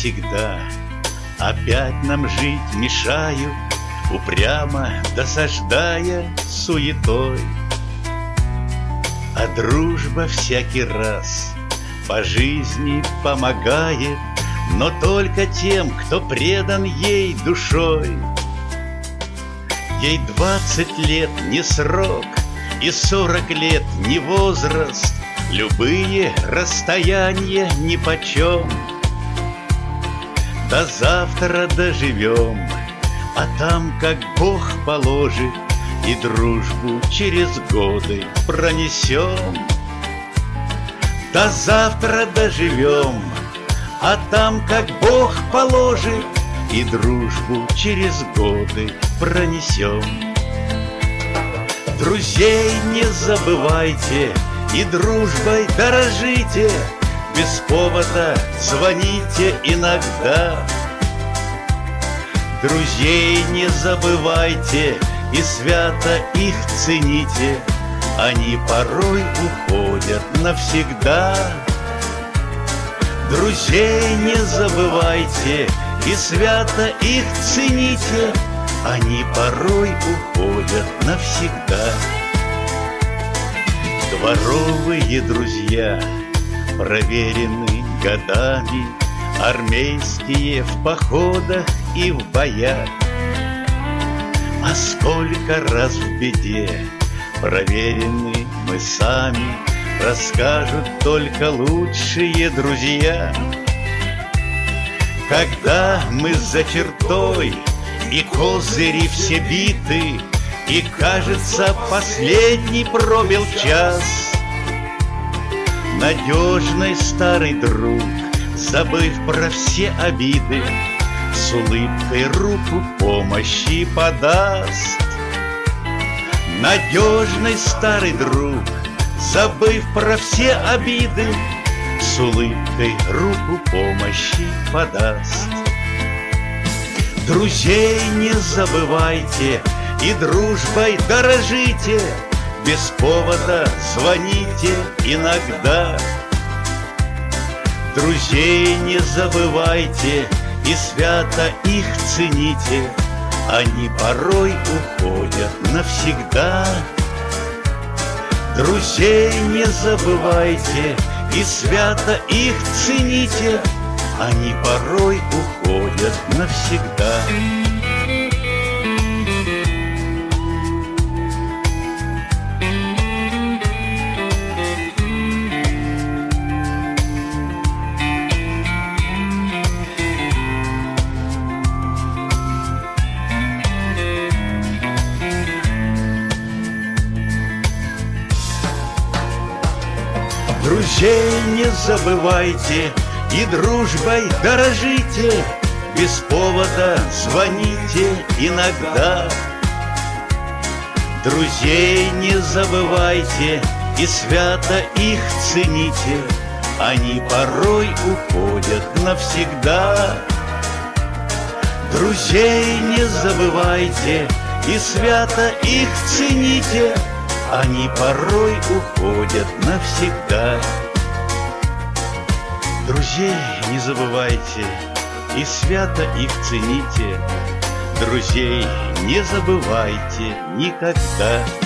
навсегда. Опять нам жить мешают, упрямо досаждая суетой. А дружба всякий раз по жизни помогает, но только тем, кто предан ей душой. Ей 20 лет не срок, и 40 лет не возраст, любые расстояния нипочем. До завтра доживем, а там, как Бог положит, и дружбу через годы пронесем. До завтра доживем, а там, как Бог положит, и дружбу через годы пронесем. Друзей не забывайте и дружбой дорожите, без повода звоните иногда. Друзей не забывайте и свято их цените, они порой уходят навсегда. Друзей не забывайте и свято их цените, они порой уходят навсегда. Дворовые друзья проверены годами, армейские в походах и в боях. А сколько раз в беде проверены мы сами, расскажут только лучшие друзья. Когда мы за чертой и козыри все биты, и, кажется, последний пробил час, надежный старый друг, забыв про все обиды, с улыбкой руку помощи подаст. Надежный старый друг, забыв про все обиды, с улыбкой руку помощи подаст. Друзей не забывайте и дружбой дорожите, без повода звоните иногда. Друзей не забывайте и свято их цените, они порой уходят навсегда. Друзей не забывайте и свято их цените, они порой уходят навсегда. Друзей не забывайте и дружбой дорожите, без повода звоните иногда. Друзей не забывайте и свято их цените, они порой уходят навсегда. Друзей не забывайте и свято их цените, они порой уходят навсегда. Друзей не забывайте и свято их цените, друзей не забывайте никогда.